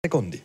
secondi.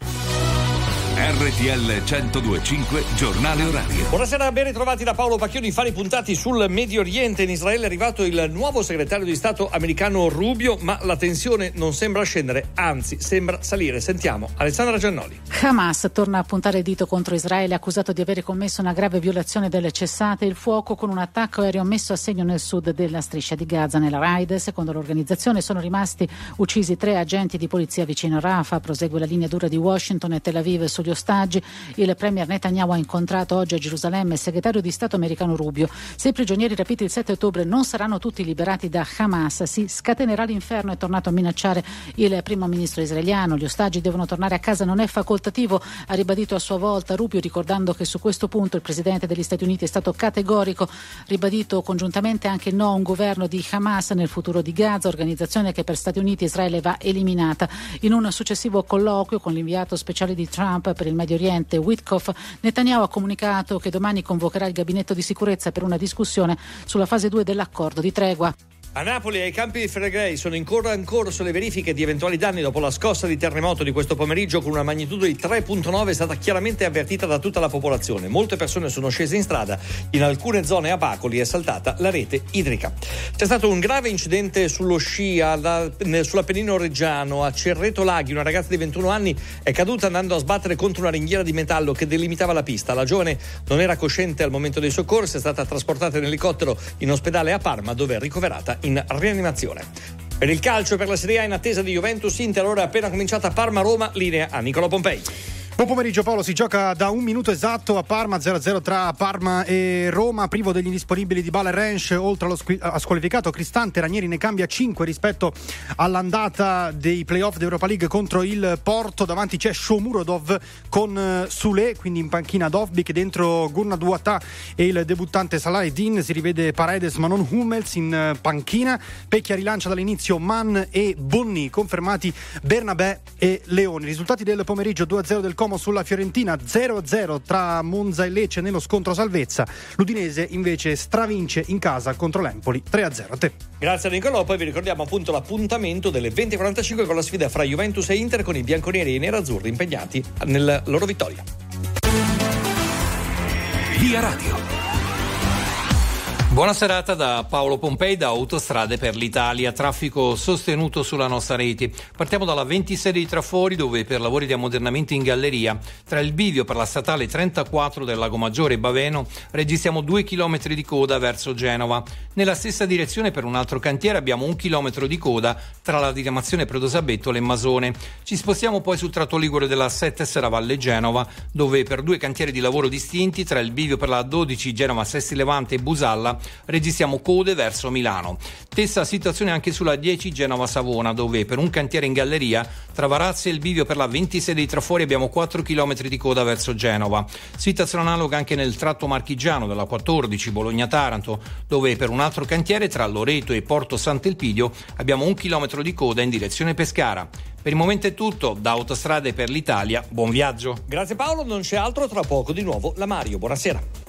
RTL 102.5 Giornale Orario. Buonasera, ben ritrovati da Paolo Pacchioni. Fari puntati sul Medio Oriente. In Israele è arrivato il nuovo segretario di Stato americano Rubio, ma la tensione non sembra scendere, anzi sembra salire. Sentiamo Alessandra Giannoli. Hamas torna a puntare il dito contro Israele, accusato di avere commesso una grave violazione delle cessate il fuoco con un attacco aereo messo a segno nel sud della striscia di Gaza. Nella raid, secondo l'organizzazione, sono rimasti uccisi 3 agenti di polizia vicino a Rafah. Prosegue la linea dura di Washington e Tel Aviv sugli ostaggi. Il premier Netanyahu ha incontrato oggi a Gerusalemme il segretario di Stato americano Rubio. Se i prigionieri rapiti il 7 ottobre non saranno tutti liberati da Hamas, si scatenerà l'inferno, è tornato a minacciare il primo ministro israeliano. Gli ostaggi devono tornare a casa, non è facoltativo, ha ribadito a sua volta Rubio, ricordando che su questo punto il presidente degli Stati Uniti è stato categorico. Ribadito congiuntamente anche il no a un governo di Hamas nel futuro di Gaza, organizzazione che per Stati Uniti e Israele va eliminata. In un successivo colloquio con l'inviato speciale di Trump per il Medio Oriente, Witkoff, Netanyahu ha comunicato che domani convocherà il gabinetto di sicurezza per una discussione sulla fase 2 dell'accordo di tregua. A Napoli, ai campi di Flegrei, sono in corso le verifiche di eventuali danni dopo la scossa di terremoto di questo pomeriggio con una magnitudo di 3.9 è stata chiaramente avvertita da tutta la popolazione. Molte persone sono scese in strada. In alcune zone a Bacoli è saltata la rete idrica. C'è stato un grave incidente sullo sci sull'Appennino reggiano. A Cerreto Laghi una ragazza di 21 anni è caduta andando a sbattere contro una ringhiera di metallo che delimitava la pista. La giovane non era cosciente al momento dei soccorsi, è stata trasportata in elicottero in ospedale a Parma, dove è ricoverata in rianimazione. Per il calcio, per la Serie A in attesa di Juventus Inter, ora è appena cominciata Parma-Roma, linea a Nicolò Pompei. Buon pomeriggio Paolo, si gioca da un minuto esatto a Parma, 0-0 tra Parma e Roma, privo degli indisponibili di Bala e Rensch, oltre allo squalificato Cristante, Ranieri ne cambia 5 rispetto all'andata dei playoff d'Europa League contro il Porto. Davanti c'è Shomurodov con Sule, quindi in panchina Dovbyk, dentro Gurnadouata e il debuttante Salah-Eddin, si rivede Paredes ma non Hummels in panchina. Pecchia rilancia dall'inizio Mann e Bonni, confermati Bernabé e Leoni. Risultati del pomeriggio: 2-0 del Como sulla Fiorentina, 0-0 tra Monza e Lecce nello scontro salvezza. L'Udinese invece stravince in casa contro l'Empoli, 3-0. A te. Grazie a Nicolò, poi vi ricordiamo appunto l'appuntamento delle 20:45 con la sfida fra Juventus e Inter, con i bianconeri e i nerazzurri impegnati nella loro vittoria. Via Radio. Buona serata da Paolo Pompei, da Autostrade per l'Italia. Traffico sostenuto sulla nostra rete. Partiamo dalla 26 di Trafori, dove per lavori di ammodernamento in galleria tra il bivio per la statale 34 del Lago Maggiore e Baveno registriamo 2 chilometri di coda verso Genova. Nella stessa direzione per un altro cantiere abbiamo 1 chilometro di coda tra la diramazione Predosabettole e Masone. Ci spostiamo poi sul tratto ligure della 7 Serravalle Genova, dove per 2 cantieri di lavoro distinti tra il bivio per la 12 Genova Sesti Levante e Busalla registriamo code verso Milano. Stessa situazione anche sulla 10 Genova Savona, dove per un cantiere in galleria tra Varazze e il bivio per la 26 dei Trafori abbiamo 4 km di coda verso Genova. Situazione analoga anche nel tratto marchigiano della 14 Bologna-Taranto, dove per un altro cantiere tra Loreto e Porto Sant'Elpidio abbiamo 1 chilometro di coda in direzione Pescara. Per il momento è tutto, da Autostrade per l'Italia, buon viaggio. Grazie Paolo, non c'è altro, tra poco di nuovo la Mario, buonasera.